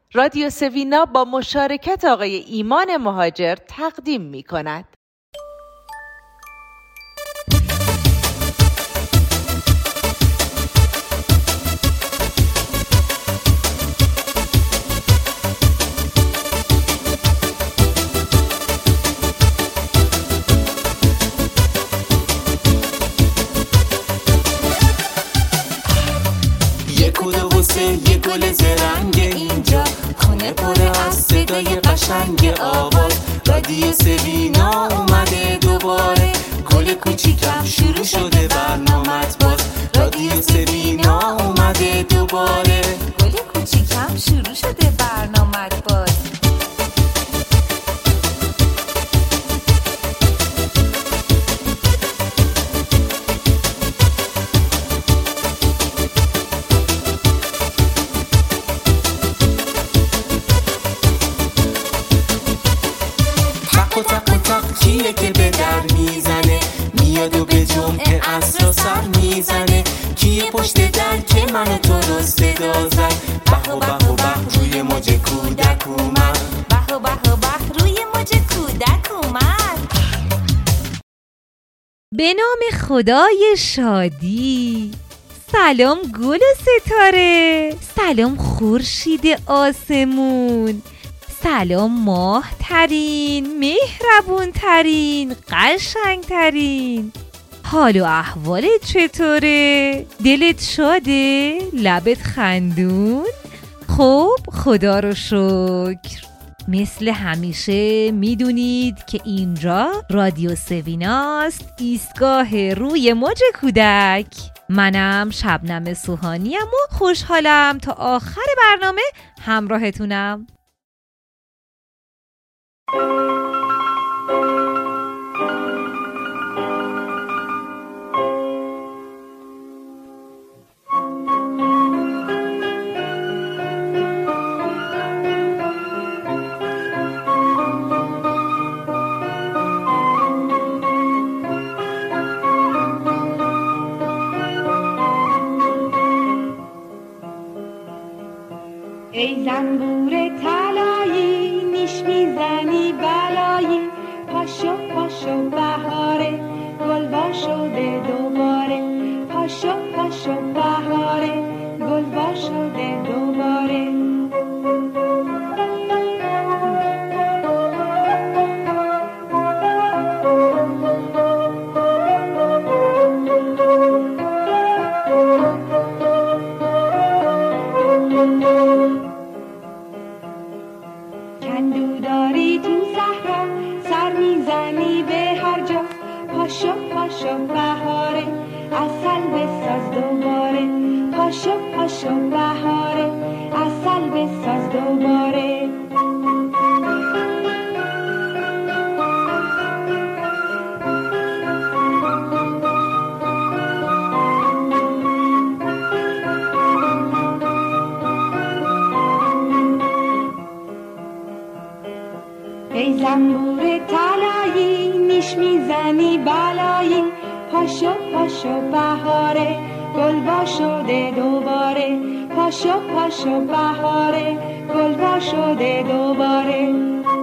رادیو سوینا با مشارکت آقای ایمان مهاجر تقدیم می کند. یه گل زرنگ اینجا، خونه پر از صدای قشنگ آواز. رادیو سوینا اومده دوباره، گل کوچیکم شروع شده برنامت باز. رادیو سوینا اومده دوباره، گل کوچیکم شروع شده برنامت باز. کیه که به در میزنه، میاد و به جمعه عصر سر میزنه. کیه پشت در که منو تو رو صدا زد، به و به و به روی موج کودک اومد، به و به و به روی موج کودک اومد. به نام خدای شادی. سلام گل و ستاره، سلام خورشید آسمون، سلام ماه ترین، مهربون ترین، قشنگ ترین. حال و احوالت چطوره؟ دلت شاده؟ لبت خندون؟ خب خدا رو شکر. مثل همیشه میدونید که اینجا رادیو سویناست، ایستگاه روی موج کودک. منم شبنم سوهانیم و خوشحالم تا آخر برنامه همراهتونم. ای زنبور طلایی، نیش میزنی بلایی. پاشو پاشو بهاره، گل وا شده دوباره. پاشو پاشو بهاره، گل وا شده دوباره. کندوداری تو صحرا، سر میزنی به هر جا. پاشو پاشو بهاره، عسل بساز دوباره. پاشو پاشو بهاره، عسل بساز دوباره. ای زنبور طلایی، نیش میزنی بلایی. پاشو پاشو بهاره، گل وا شده دوباره. پاشو پاشو بهاره، گل وا شده دوباره.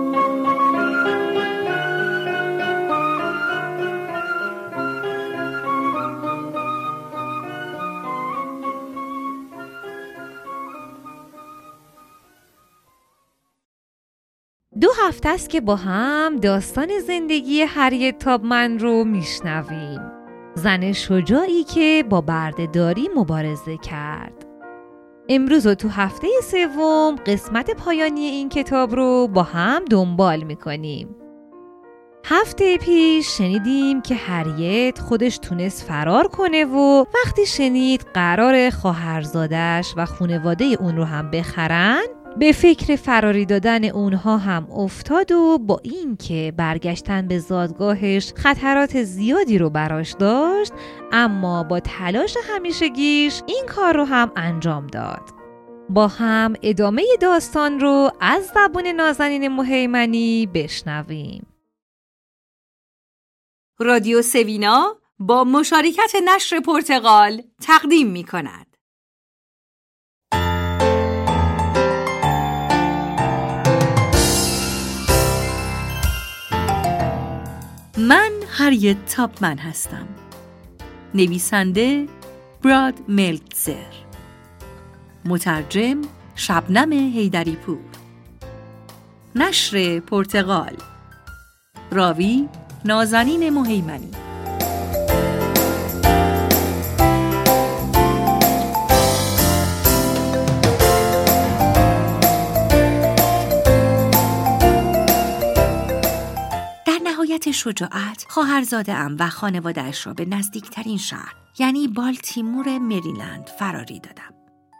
دو هفته است که با هم داستان زندگی هریت تابمن رو میشنویم. زن شجاعی که با بردهداری مبارزه کرد. امروز و تو هفته سوم قسمت پایانی این کتاب رو با هم دنبال میکنیم. هفته پیش شنیدیم که هریت خودش تونست فرار کنه و وقتی شنید قرار خواهرزادش و خانواده اون رو هم بخرن، به فکر فراری دادن اونها هم افتاد و با این که برگشتن به زادگاهش خطرات زیادی رو براش داشت، اما با تلاش همیشگیش این کار رو هم انجام داد. با هم ادامه داستان رو از زبون نازنین مهیمنی بشنویم. رادیو سوینا با مشارکت نشر پرتغال تقدیم می کند. هریت تاپمن هستم. نویسنده براد ملتزر، مترجم شبنم حیدری‌پور، نشر پرتغال، راوی نازنین مهیمنی. شجاعت خواهرزاده‌ام و خانواده‌اش را به نزدیکترین شهر یعنی بالتیمور مریلند فراری دادم.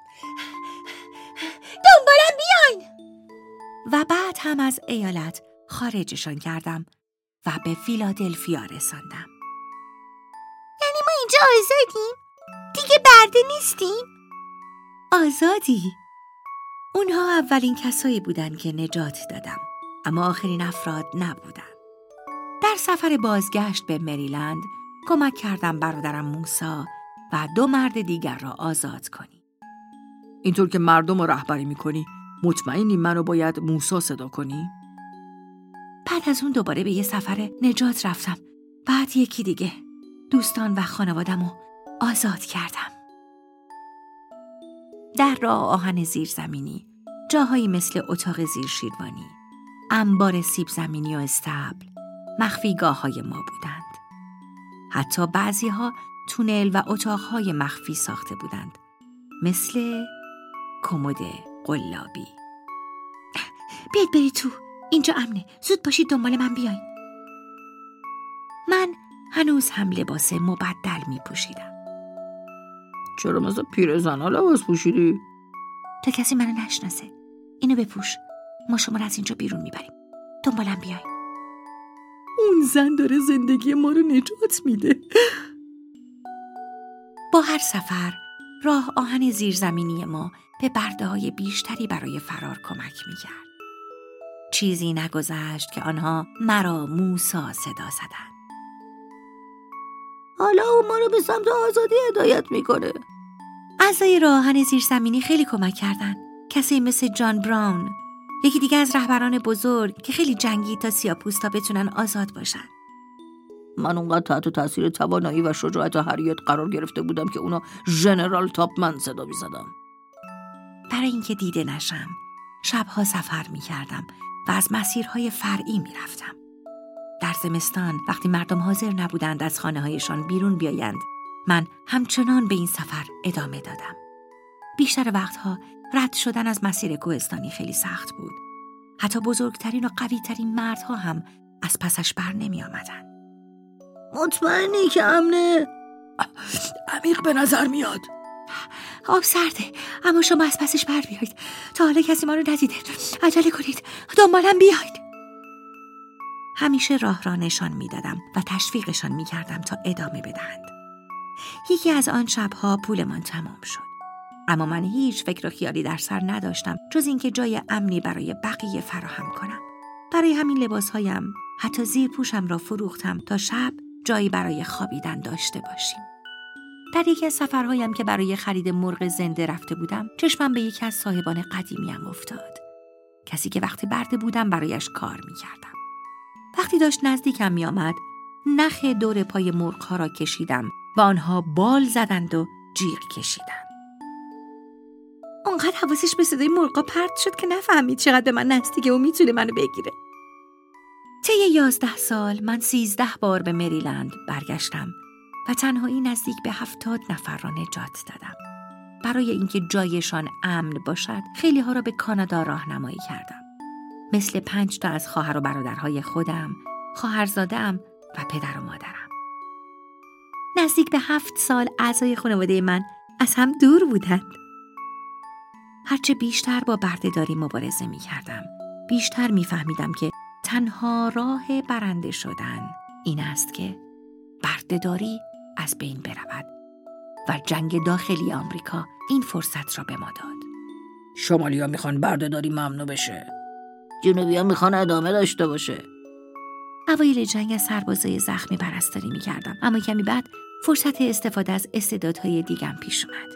دنبالم بیاین! و بعد هم از ایالت خارجشان کردم و به فیلادلفیا رساندم. یعنی ما اینجا آزادیم؟ دیگه برده نیستیم؟ آزادی؟ اونها اولین کسایی بودن که نجات دادم، اما آخرین افراد نبودن. در سفر بازگشت به مریلند کمک کردم برادرم موسی و 2 مرد دیگر را آزاد کنی. اینطور که مردم رو رهبری میکنی، مطمئنی منو باید موسی صدا کنی؟ بعد از اون دوباره به یه سفر نجات رفتم. بعد یکی دیگه. دوستان و خانوادم رو آزاد کردم. در راه آهن زیرزمینی، جاهایی مثل اتاق زیر شیروانی، انبار سیب زمینی و استبل، مخفیگاه‌های ما بودند. حتی بعضی‌ها تونل و اتاق‌های مخفی ساخته بودند، مثل کمد قلابی. بیاید برید تو، اینجا امنه. زود باشید دنبال من بیاین. من هنوز هم لباس مبدل می پوشیدم. چرا مثل پیرزنا لباس پوشیدی؟ تا کسی منو نشناسه. اینو بپوش، ما شما رو از اینجا بیرون میبریم. دنبالم بیاین. اون زن داره زندگی ما رو نجات میده. با هر سفر راه آهن زیرزمینی ما به برده‌های بیشتری برای فرار کمک میکرد. چیزی نگذشت که آنها مرا موسی صدا زدند. حالا اون ما رو به سمت آزادی هدایت میکنه. اعضای راه آهن زیرزمینی خیلی کمک کردن. کسی مثل جان براون، یکی دیگه از رهبران بزرگ که خیلی جنگید تا سیاه‌پوستا بتونن آزاد باشن. من اونقدر تحت تاثیر توانایی و شجاعت هریت قرار گرفته بودم که اونا ژنرال تاپمن صدا می‌زدم. برای اینکه دیده نشم، شبها سفر می‌کردم و از مسیرهای فرعی می‌رفتم. در زمستان وقتی مردم حاضر نبودند از خانه‌هایشان بیرون بیایند، من همچنان به این سفر ادامه دادم. بیشتر وقتها رد شدن از مسیر کوهستانی خیلی سخت بود. حتی بزرگترین و قوی‌ترین مردها هم از پسش بر نمی آمدن. مطمئنی که امنه؟ عمیق به نظر میاد. آب سرده، اما شما از پسش بر بیایید. تا حالا کسی ما رو ندیده. عجله کنید، دنبالم بیایید. همیشه راه را نشان می دادم و تشویقشان می کردم تا ادامه بدهند. یکی از آن شبها پولمان تمام شد. اما من هیچ فکر و خیالی در سر نداشتم جز اینکه جای امنی برای بقیه فراهم کنم. برای همین لباسهایم، حتی زیر پوشم را فروختم تا شب جایی برای خوابیدن داشته باشیم. در یکی از سفرهایم که برای خرید مرغ زنده رفته بودم، چشمم به یکی از صاحبان قدیمیم افتاد. کسی که وقتی برده بودم برایش کار می‌کردم. وقتی داشت نزدیکم می‌آمد، نخ دور پای مرغ‌ها را کشیدم و آنها بال زدند و جیغ کشیدند. اونقدر حواسش به صدای مرغا پرت شد که نفهمید چقدر به من نزدیکه و میتونه منو بگیره. طی 11 سال من 13 بار به مریلند برگشتم و تنهایی نزدیک به 70 نفر را نجات دادم. برای اینکه جایشان امن باشد، خیلی ها را به کانادا راهنمایی کردم. مثل 5 تا از خواهر و برادرهای خودم، خواهرزاده‌ام و پدر و مادرم. نزدیک به 7 سال اعضای خانواده من از هم دور بودند. هرچه بیشتر با بردهداری مبارزه می کردم، بیشتر می فهمیدم که تنها راه برنده شدن این است که بردهداری از بین برود و جنگ داخلی آمریکا این فرصت را به ما داد. شمالی‌ها میخوان بردهداری ممنوع بشه، جنوبی‌ها میخوان ادامه داشته باشه. اوایل جنگ از سربازای زخمی پرستاری می کردم، اما کمی بعد فرصت استفاده از استعدادهای دیگم پیش اومد.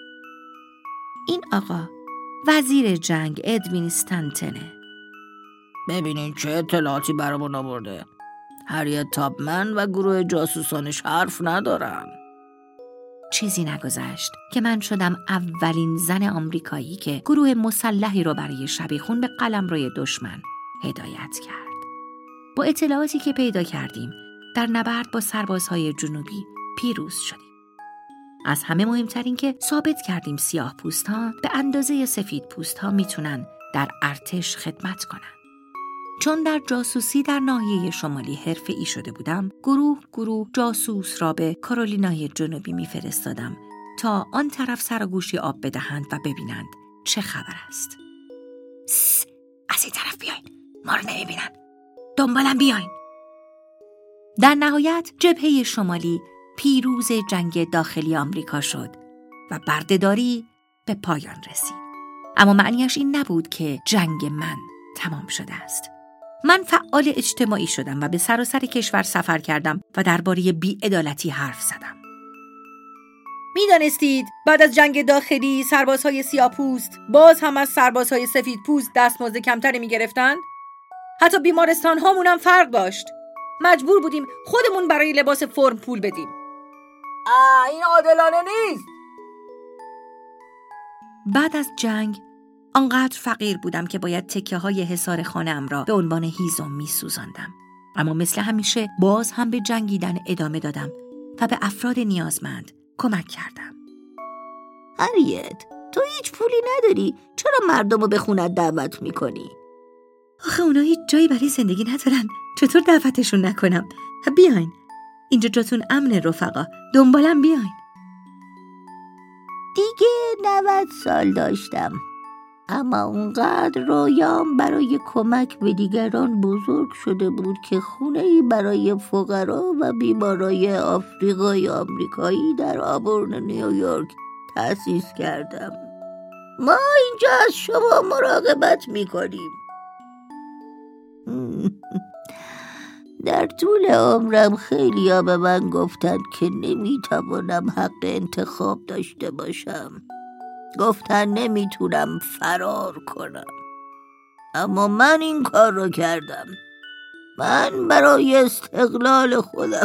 این آقا وزیر جنگ ادوین استانتنه. ببینین چه اطلاعاتی برامون آورده. هریت تابمن و گروه جاسوسانش حرف ندارن. چیزی نگذشت که من شدم اولین زن آمریکایی که گروه مسلحی رو برای شبیخون به قلمروی دشمن هدایت کرد. با اطلاعاتی که پیدا کردیم در نبرد با سربازهای جنوبی پیروز شدیم. از همه مهمتر این که ثابت کردیم سیاه پوست‌ها به اندازه سفید پوست‌ها میتونن در ارتش خدمت کنن. چون در جاسوسی در ناحیه شمالی حرفه‌ای شده بودم، گروه جاسوس را به کارولینای جنوبی میفرستادم تا آن طرف سر و گوشی آب بدهند و ببینند چه خبر است. از این طرف بیاین، ما رو نمیبینن، دنبالم بیاین. در نهایت جبهه شمالی پیروز جنگ داخلی آمریکا شد و بردهداری به پایان رسید. اما معنیش این نبود که جنگ من تمام شده است. من فعال اجتماعی شدم و به سراسر کشور سفر کردم و درباره بی‌عدالتی حرف زدم. می‌دانستید بعد از جنگ داخلی سربازهای سیاه‌پوست باز هم از سربازهای سفیدپوست دستمزد کمتری می‌گرفتند؟ حتی بیمارستان هامون هم فرق داشت. مجبور بودیم خودمون برای لباس فرم پول بدیم. این عادلانه نیست. بعد از جنگ آنقدر فقیر بودم که باید تکه‌های حصار خانه‌ام را به عنوان هیزم می‌سوزاندم. اما مثل همیشه باز هم به جنگیدن ادامه دادم و به افراد نیازمند کمک کردم. هریت، تو هیچ پولی نداری، چرا مردم رو به خونت دعوت می‌کنی؟ آخه اونا هیچ جایی برای زندگی ندارن، چطور دعوتشون نکنم؟ بیاین، اینجا جاتون امنه رفقا، دنبالم بیاین. دیگه 90 سال داشتم، اما اونقدر رویام برای کمک به دیگران بزرگ شده بود که خونه‌ای برای فقرا و بیمارای آفریقای آمریکایی در آبورن نیویورک تأسیس کردم. ما اینجا از شما مراقبت می‌کنیم. در طول عمرم خیلی‌ها به من گفتند که نمی‌توانم حق انتخاب داشته باشم. گفتن نمیتونم فرار کنم. اما من این کار رو کردم. من برای استقلال خودم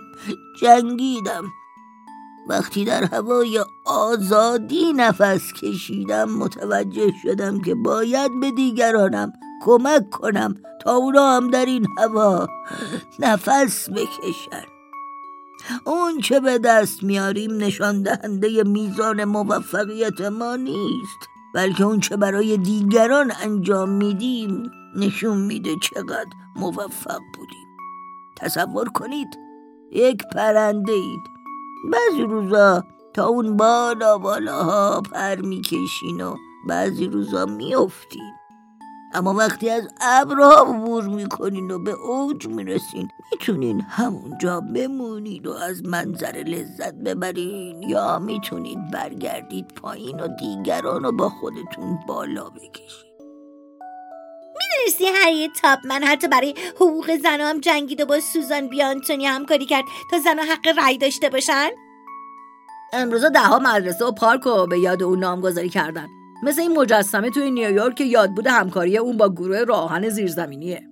جنگیدم. وقتی در هوای آزادی نفس کشیدم متوجه شدم که باید به دیگرانم کمک کنم تا اونا هم در این هوا نفس بکشن. اون چه به دست میاریم نشان دهنده میزان موفقیت ما نیست، بلکه اون چه برای دیگران انجام میدیم نشون میده چقدر موفق بودیم. تصور کنید یک پرنده اید، بعضی روزا تا اون بالاها پر میکشین و بعضی روزا میافتین، اما وقتی از ابرها عبور میکنین و به اوج میرسین میتونین همونجا بمونید و از منظر لذت ببرین، یا میتونید برگردید پایین و دیگران رو با خودتون بالا بکشید. میدونستی هریت تابمن حتی برای حقوق زنها هم جنگید و با سوزان بی آنتونی همکاری کرد تا زنها حق رأی داشته باشن؟ امروزا 10 مدرسه و پارک رو به یاد اون نامگذاری کردن، مثل این مجسمه توی نیویورک که یاد بوده همکاری اون با گروه راهن زیرزمینیه.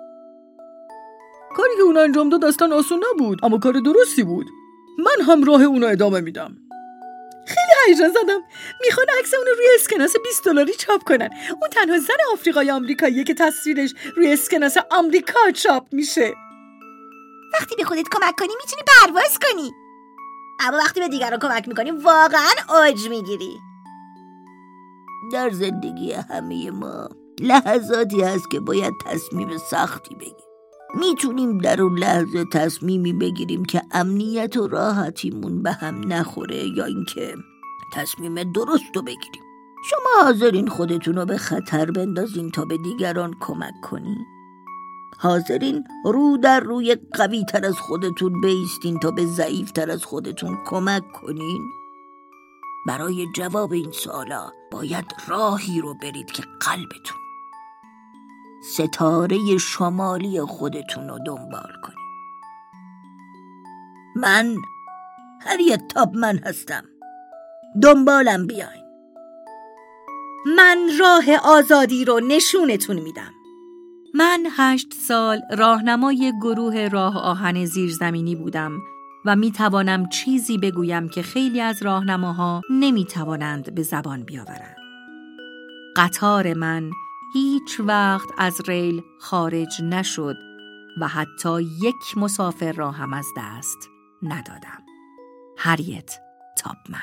کاری که اون انجام داد اصلا آسون نبود، اما کار درستی بود. من هم راه اونو ادامه میدم. خیلی هیجان زدم. میخوان عکس اونو روی اسکناس $20 چاپ کنن. اون تنها زن آفریقای آمریکاییه که تصویرش روی اسکناس آمریکا چاپ میشه. وقتی به خودت کمک کنی میتونی پرواز کنی، اما وقتی به دیگران کمک میکنی واقعا اوج میگیری. در زندگی همه ما لحظاتی هست که باید تصمیم سختی بگیریم. میتونیم در اون لحظه تصمیمی بگیریم که امنیت و راحتیمون به هم نخوره، یا اینکه تصمیم درست رو بگیریم. شما حاضرین خودتون رو به خطر بندازین تا به دیگران کمک کنین؟ حاضرین رو در روی قوی تر از خودتون بیستین تا به ضعیف تر از خودتون کمک کنین؟ برای جواب این سوالا باید راهی رو برید که قلبتون، ستاره شمالی خودتون رو دنبال کنید. من هریت تابمن هستم، دنبالم بیاین. من راه آزادی رو نشونتون میدم. من 8 سال راهنمای گروه راه آهن زیرزمینی بودم و می توانم چیزی بگویم که خیلی از راهنماها نمی توانند به زبان بیاورند. قطار من هیچ وقت از ریل خارج نشد و حتی یک مسافر را هم از دست ندادم. هریت تاپمن.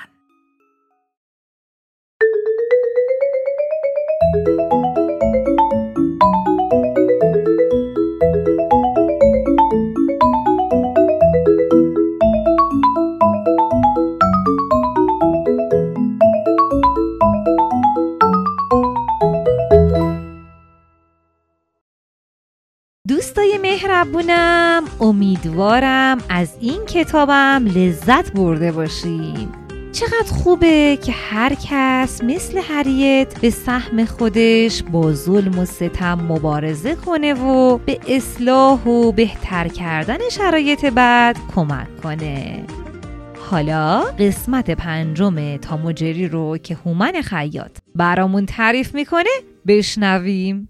دوستای مهربونم، امیدوارم از این کتابم لذت برده باشین. چقدر خوبه که هر کس مثل هریت به سهم خودش با ظلم و ستم مبارزه کنه و به اصلاح و بهتر کردن شرایط بد کمک کنه. حالا قسمت 5 تام و جری رو که هومن خیاط برامون تعریف میکنه بشنویم.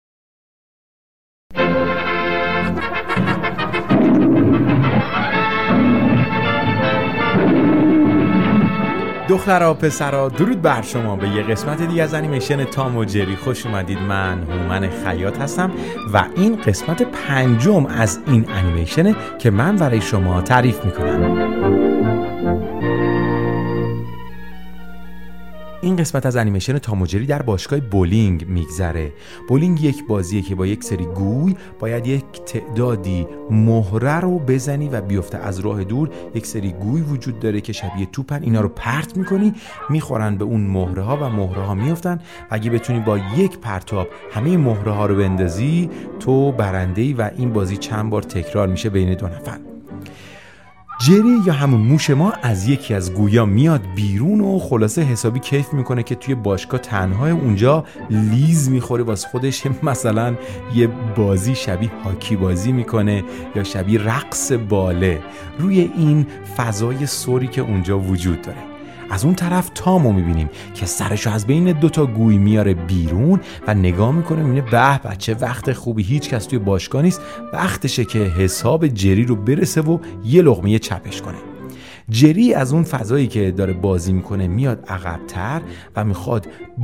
دخترها پسرها، درود بر شما. به یه قسمت دیگه از انیمیشن تام و جری خوش اومدید. من هومن خیاط هستم و این قسمت 5 از این انیمیشنه که من برای شما تعریف میکنم. این قسمت از انیمیشن تام و جری در باشگاه بولینگ میگذره. بولینگ یک بازیه که با یک سری گوی باید یک تعدادی مهره رو بزنی و بیفته از راه دور. یک سری گوی وجود داره که شبیه توپن، اینا رو پرت میکنی، میخورن به اون مهره ها و مهره ها میفتن و اگه بتونی با یک پرتاب همه مهره ها رو بندازی تو برنده‌ای و این بازی چند بار تکرار میشه بین 2 نفر. جری یا همون موش ما از یکی از گویا میاد بیرون و خلاصه حسابی کیف میکنه که توی باشگاه تنهای اونجا لیز میخوره واسه خودش، مثلا یه بازی شبیه هاکی بازی میکنه یا شبیه رقص باله روی این فضای سوری که اونجا وجود داره. از اون طرف تامو میبینیم که سرشو از بین 2 گوی میاره بیرون و نگاه میکنه، میبینه به چه وقت خوبی، هیچ کس توی باشگاه نیست، وقتشه که حساب جری رو برسه و یه لقمه چپش کنه. جری از اون فضایی که داره بازی میکنه میاد عقب‌تر و میخواد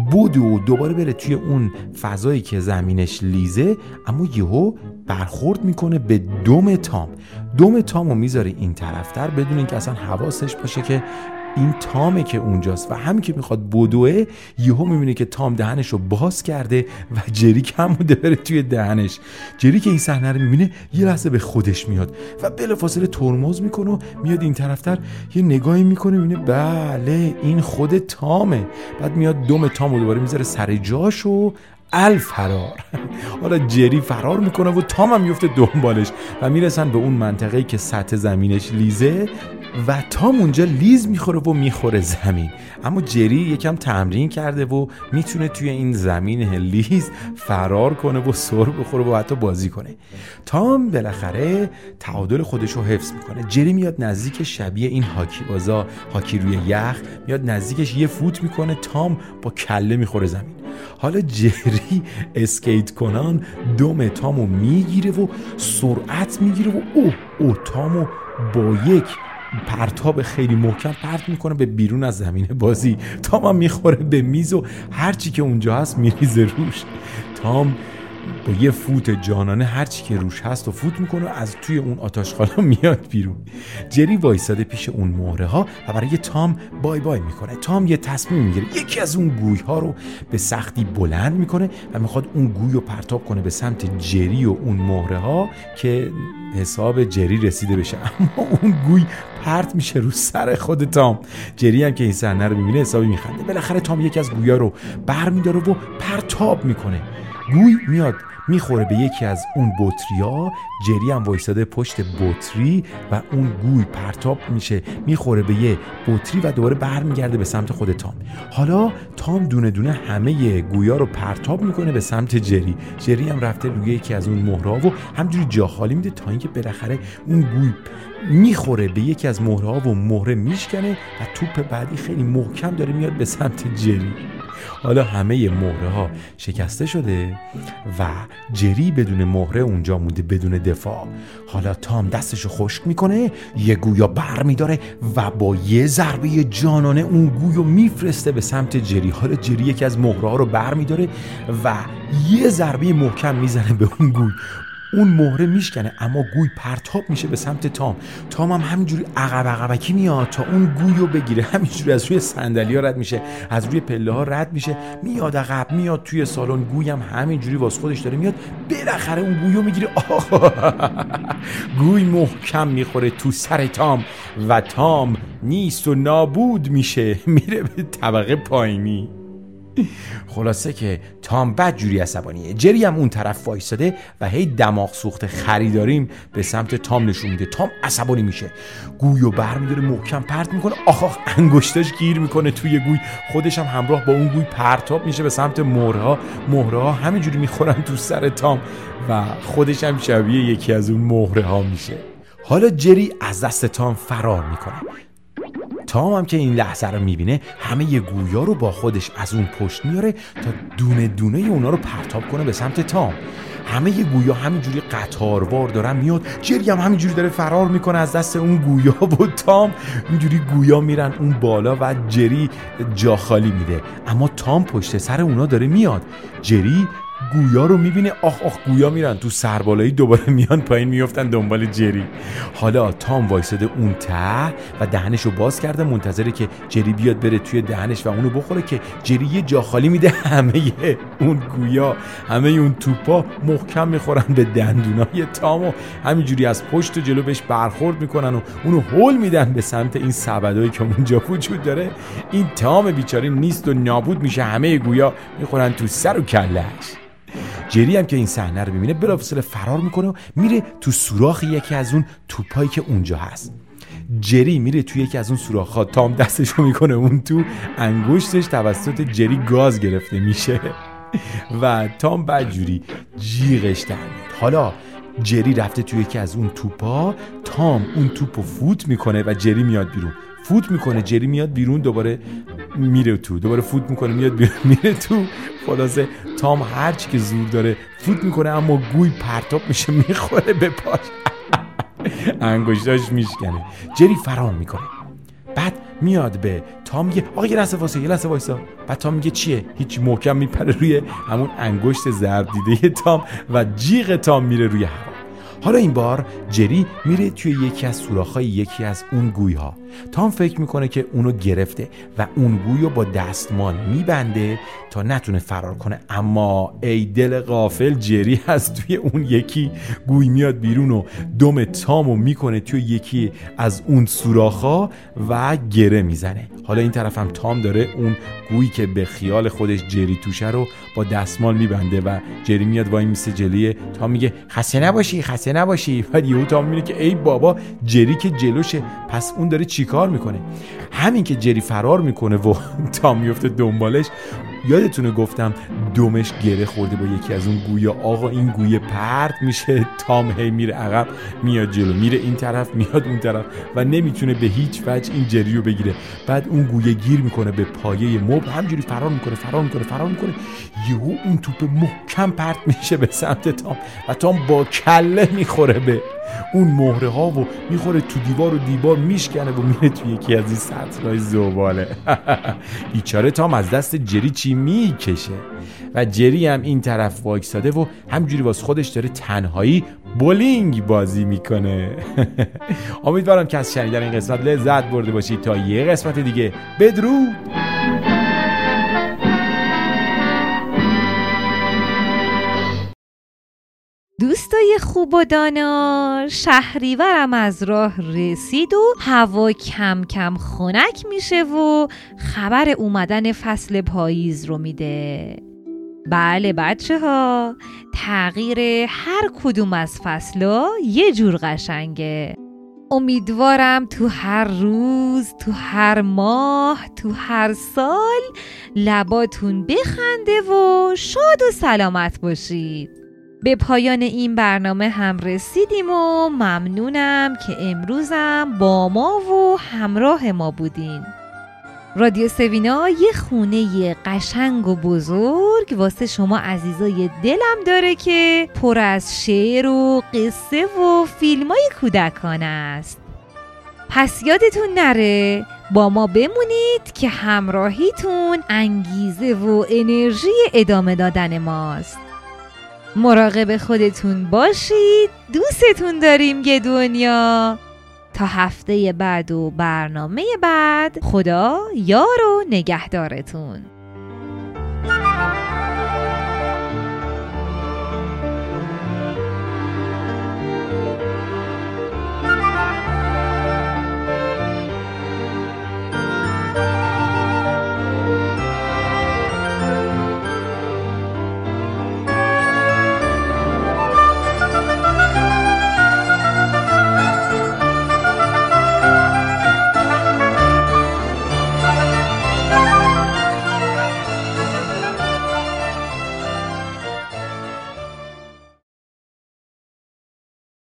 و دوباره بره توی اون فضایی که زمینش لیزه، اما یهو برخورد میکنه به دم تام. دم تامو میذاره این طرفتر بدون اینکه اصلا حواسش باشه که این تامه که اونجاست و همین که میخواد بدوه یهو میبینه که تام دهنش رو باز کرده و جری کم بوده بره توی دهنش. جری که این صحنه رو میبینه یه لحظه به خودش میاد و بلافاصله ترمز میکنه و میاد این طرفتر یه نگاهی میکنه، میبینه بله این خود تامه. بعد میاد دم تامو دوباره میذاره سر جاش و فرار. حالا جری فرار میکنه و تام هم میفته دنبالش و میرسن به اون منطقه‌ای که سطح زمینش لیزه و تام اونجا لیز میخوره و میخوره زمین. اما جری یکم تمرین کرده و میتونه توی این زمین لیز فرار کنه و سر بخوره و حتی بازی کنه. تام بالاخره تعادل خودش رو حفظ میکنه. جری میاد نزدیک شبیه این هاکی بازا، هاکی روی یخ، میاد نزدیکش یه فوت میکنه، تام با کله میخوره زمین. حالا جری اسکیت کنان دم تامو میگیره و سرعت میگیره و تامو با یک پرتاب خیلی محکم پرت میکنه به بیرون از زمین بازی. تام هم میخوره به میز و هرچی که اونجا هست میریزه روش. تام با یه فوت جانانه هرچی که روش هست و فوت میکنه و از توی اون آتشخالا میاد بیرون. جری وایساده پیش اون مهره ها و برای تام بای بای میکنه. تام یه تصمیم میگیره، یکی از اون گوی ها رو به سختی بلند میکنه و میخواد اون گوی رو پرتاب کنه به سمت جری و اون مهره ها که حساب جری رسیده بشه، اما اون گوی پرت میشه رو سر خود تام. جری هم که این صحنه رو میبینه حسابی میخنده. بالاخره تام یکی از گویا رو برمیداره و پرتاب میکنه. گوی میاد میخوره به یکی از اون بطری‌ها. جری هم وایساده پشت بطری و اون گوی پرتاب میشه میخوره به یه بطری و دوباره برمیگرده به سمت خود تام. حالا تام دونه دونه همه گویا رو پرتاب میکنه به سمت جری. جری هم رفته روی یکی از اون مهره‌ها و همجوری جا خالی میده تا اینکه بالاخره اون گوی میخوره به یکی از مهره‌ها و مهره میشکنه و توپ بعدی خیلی محکم داره میاد به سمت جری. حالا همه مهره ها شکسته شده و جری بدون مهره اونجا مونده، بدون دفاع. حالا تام دستشو خشک میکنه، یه گویا بر میداره و با یه ضربه جانانه اون گویو میفرسته به سمت جری. حالا جری یکی از مهره ها رو بر میداره و یه ضربه محکم میزنه به اون گوی. اون مهره میشکنه اما گوی پرتاب میشه به سمت تام. تام هم همینجوری عقبکی میاد تا اون گویو بگیره. همینجوری از روی صندلی ها رد میشه، از روی پله ها رد میشه، میاد عقب، میاد توی سالن. گوی هم همینجوری واسه خودش داره میاد، بالاخره اون گویو میگیره. گوی محکم میخوره تو سر تام و تام نیست و نابود میشه، میره به طبقه پایینی. خلاصه که تام بدجوری عصبانیه. جری هم اون طرف وایساده و هی دماغ سوخت خریداریم به سمت تام نشون میده. تام عصبانی میشه، گویو برمیداره محکم پرت میکنه. انگشتاش گیر میکنه توی گوی، خودش هم همراه با اون گوی پرتاب میشه به سمت مهره ها همینجوری میخورن تو سر تام و خودش هم شبیه یکی از اون مهره ها میشه. حالا جری از دست تام فرار میکنه. تام هم که این لحظه رو میبینه همه ی گویا رو با خودش از اون پشت میاره تا دونه دونه اونا رو پرتاب کنه به سمت تام. همه ی گویا همینجوری قطاروار دارن میاد. جری هم همینجوری داره فرار میکنه از دست اون گویا و تام. اینجوری گویا میرن اون بالا و جری جا خالی میده، اما تام پشت سر اونا داره میاد. جری گویا رو میبینه، گویا میرن تو سربالایی، دوباره میان پایین میافتن دنبال جری. حالا تام وایساده اون ته و دهنشو باز کرده، منتظره که جری بیاد بره توی دهنش و اونو بخوره که جری یه جا خالی میده. همه اون گویا، همه اون توپا محکم میخورن به دندونای تام و همینجوری از پشت و جلو بهش برخورد میکنن و اونو هول میدن به سمت این سبدایی که اونجا وجود داره. این تام بیچاره نیست و نابود میشه، همه گویا میخورن تو سر و کلهش. جری هم که این صحنه رو ببینه بلافاصله فرار میکنه و میره تو سوراخ یکی از اون توپایی که اونجا هست. جری میره توی یکی از اون سوراخ‌ها، تام دستشو میکنه اون تو، انگشتش توسط جری گاز گرفته میشه و تام بدجوری جیغش در میاد. حالا جری رفته توی یکی از اون توپا، تام اون توپو فوت میکنه و جری میاد بیرون. فوت میکنه، جری میاد بیرون، دوباره میره تو، دوباره فوت میکنه، میاد بیرون، میره تو. خلاصه تام هرچی که زور داره فوت میکنه اما گوی پرتاب میشه، میخوره به پاش. انگشتاش میشکنه. جری فرار میکنه. بعد میاد به تام میگه آقا یه لحظه وایسا. بعد تام میگه چیه؟ هیچ، محکم میپره روی همون انگشت زرد دیده تام و جیغ تام میره روی هوا. حالا این بار جری میره توی یکی از سوراخ‌های یکی از اون گوی‌ها. تام فکر میکنه که اونو گرفته و اون گویو با دستمال میبنده تا نتونه فرار کنه، اما ای دل غافل، جری از توی اون یکی گوی میاد بیرون و دم تامو میکنه توی یکی از اون سوراخ‌ها و گره میزنه. حالا این طرف هم تام داره اون گویی که به خیال خودش جری توشه رو با دستمال میبنده و جری میاد وای میسه جلوی تام، میگه خسته نباشی. بعد یهو تام میبینه که ای بابا، جری که جلوشه، پس اون داره چیکار میکنه؟ همین که جری فرار میکنه و تام میفته دنبالش، یادتونه گفتم دمش گره خورده با یکی از اون گویا. آقا این گویه پرت میشه، تام هی میره عقب، میاد جلو، میره این طرف، میاد اون طرف و نمیتونه به هیچ وجه این جری رو بگیره. بعد اون گویه گیر میکنه به پایه مبل، همجوری فرار میکنه. یهو اون توپ محکم پرت میشه به سمت تام و تام با کله میخوره به اون مهره ها و میخوره تو دیوار میشکنه و میره تو یکی از این سطلای زباله. بیچاره تام از دست جری چی میکشه و جری هم این طرف وایساده و همجوری واسه خودش داره تنهایی بولینگ بازی میکنه. امیدوارم که از شنیدن این قسمت لذت برده باشید. تا یه قسمت دیگه، بدرود. دوستای خوب و دانا، شهریورم از راه رسید و هوا کم کم خنک میشه و خبر اومدن فصل پاییز رو میده. بله بچه ها، تغییر هر کدوم از فصلا یه جور قشنگه. امیدوارم تو هر روز، تو هر ماه، تو هر سال لباتون بخنده و شاد و سلامت باشید. به پایان این برنامه هم رسیدیم و ممنونم که امروزم با ما و همراه ما بودین. رادیو سوینا یه خونه قشنگ و بزرگ واسه شما عزیزای دلم داره که پر از شعر و قصه و فیلمای کودکانه است. پس یادتون نره با ما بمونید که همراهیتون انگیزه و انرژی ادامه دادن ماست. مراقب خودتون باشید. دوستتون داریم یه دنیا. تا هفته بعد و برنامه بعد، خدا یار و نگهدارتون.